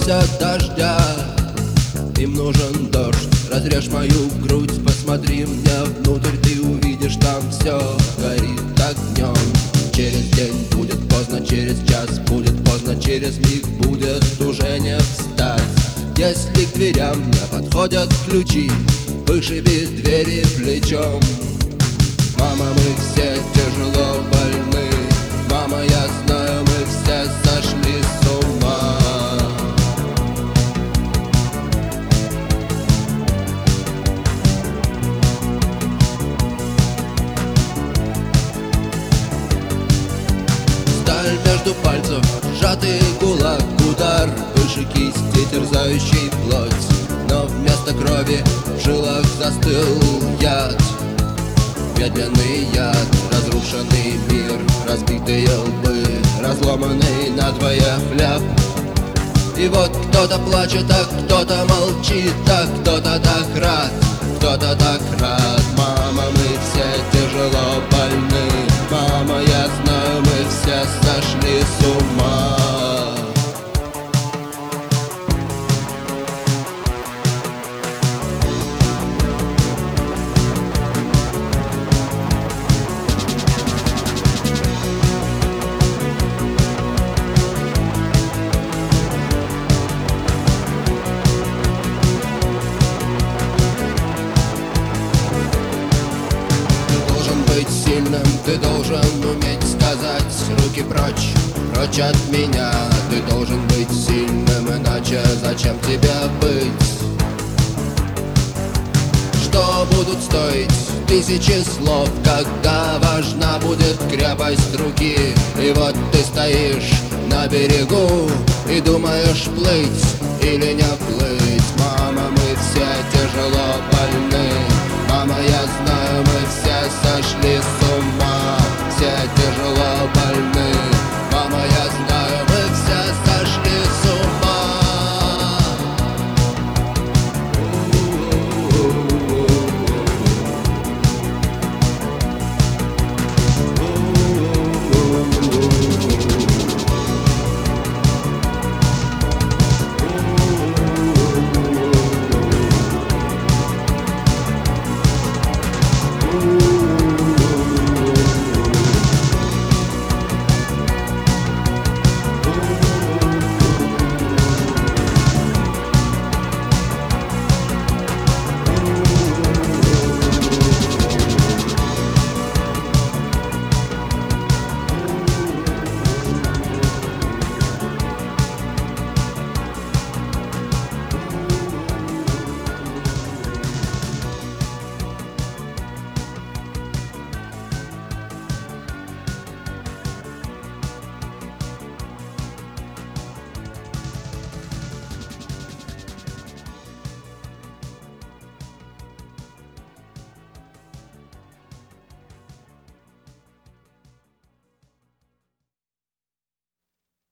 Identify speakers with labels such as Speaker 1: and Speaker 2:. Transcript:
Speaker 1: хотят дождя, им нужен дождь. Разрежь мою грудь, посмотри мне внутрь, ты увидишь, там все горит огнем. Через день будет поздно, через час будет поздно, через миг будет уже не встать. Если к дверям не подходят ключи, вышиби двери плечом. Мама, мы все тяжело больны, мама, я знаю, мы все сошли с ума. Сталь между пальцев, сжатый кулак, удар выше кисти, терзающий плоть. Но вместо крови в жилах застыл яд, медленный яд, разрушенный мир, разбитые лбы, разломанный надвое хлеб. И вот кто-то плачет, а кто-то молчит, а кто-то так рад, кто-то так рад. Мама, мы все тяжело больны, мама, я знаю, мы все сошли с ума. Сильным ты должен уметь сказать: руки прочь, прочь от меня. Ты должен быть сильным, иначе зачем тебе быть? Что будут стоить тысячи слов, когда важна будет крепость руки? И вот ты стоишь на берегу и думаешь, плыть или не плыть. Мама, мы все тяжело больны,